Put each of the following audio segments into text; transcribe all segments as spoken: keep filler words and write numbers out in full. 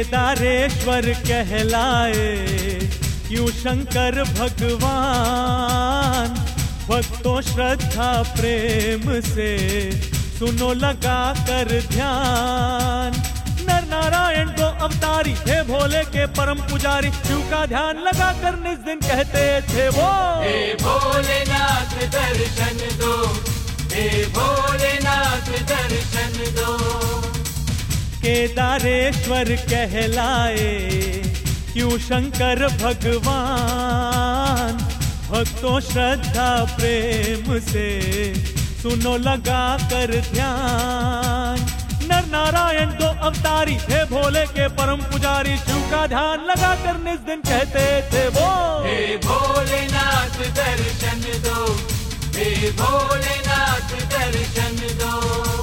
केदारेश्वर कहलाए क्यों शंकर भगवान। भक्तों श्रद्धा प्रेम से सुनो लगा कर ध्यान। नर नारायण दो अवतारी थे भोले के परम पुजारी। शिव का ध्यान लगा कर निज दिन कहते थे वो, हे भोलेनाथ दर्शन दो, हे भोलेनाथ दर्शन दो। केदारेश्वर कहलाए क्यों शंकर भगवान। भक्तों श्रद्धा प्रेम से सुनो लगा कर ध्यान। नर नारायण दो अवतारी थे भोले के परम पुजारी। शिव का ध्यान लगा कर निज दिन कहते थे वो, हे भोलेनाथ दर्शन दो, हे भोलेनाथ दर्शन दो।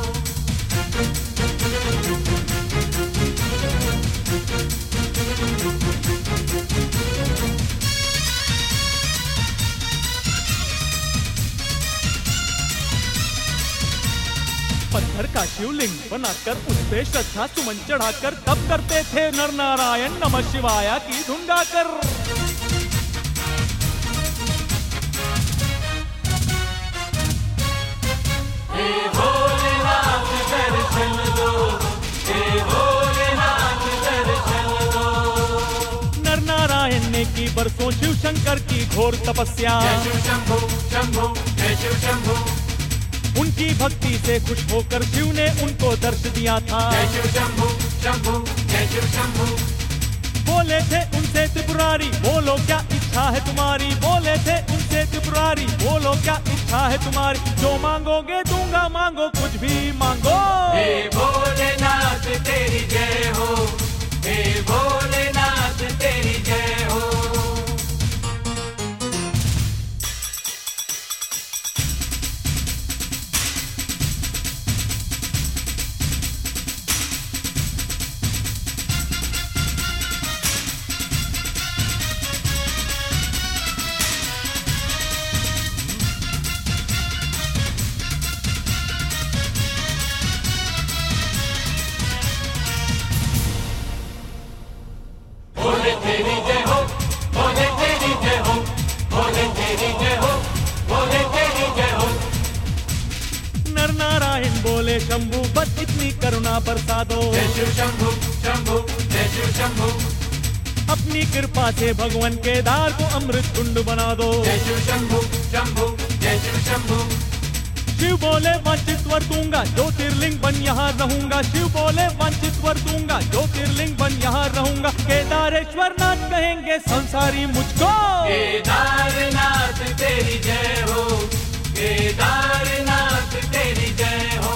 पत्थर का शिवलिंग बनाकर उस पे श्रद्धा सुमन चढ़ाकर तब करते थे नर नारायण नमः शिवाय की धुन गाकर। हे भोलेनाथ दर्शन दो, हे भोलेनाथ दर्शन दो। नर नारायण ने की बरसों शिव शंकर की घोर तपस्या। जय शिव शंभो शंभो, जय शिव शंभो। उनकी भक्ति से खुश होकर शिव ने उनको दर्श दिया था। जय शिव शंभो शंभो, जय शिव शंभो। बोले थे उनसे त्रिपुरारी बोलो क्या इच्छा है तुम्हारी। बोले थे उनसे त्रिपुरारी बोलो क्या इच्छा है तुम्हारी। जो मांगोगे दूंगा मांगो कुछ भी मांगो। हे भोलेनाथ तेरी जय हो, हे भोलेनाथ तेरी जय हो। भोले तेरी जय हो, भोले तेरी जय हो, भोले तेरी जय हो, भोले तेरी जय हो। नर नारायण बोले शंभु बस इतनी करुणा बरसा दो। जय शिव शंभु शंभु, जय शिव शंभु। अपनी कृपा से भगवान केदार को अमृत कुंड बना दो। जय शिव शंभु शंभु, जय शिव शंभु। शिव बोले वंचित वर दूंगा ज्योतिर्लिंग बन यहाँ रहूंगा। शिव बोले वंचित वर दूंगा ज्योतिर्लिंग बन यहाँ रहूंगा। केदारेश्वर नाथ कहेंगे संसारी मुझको। केदारनाथ तेरी जय हो, केदारनाथ तेरी जय हो।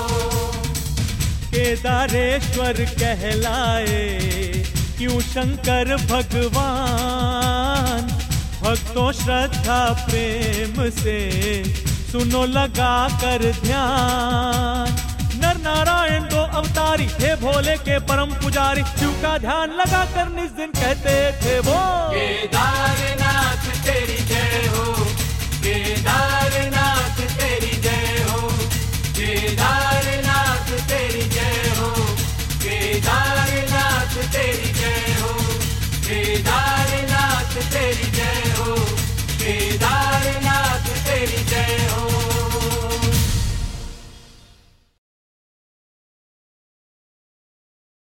केदारेश्वर कहलाए क्यों शंकर भगवान। भक्तों श्रद्धा प्रेम से सुनो लगा कर ध्यान। नर नारायण दो अवतारी थे भोले के परम पुजारी। शिव का ध्यान लगा कर निज दिन कहते थे वो,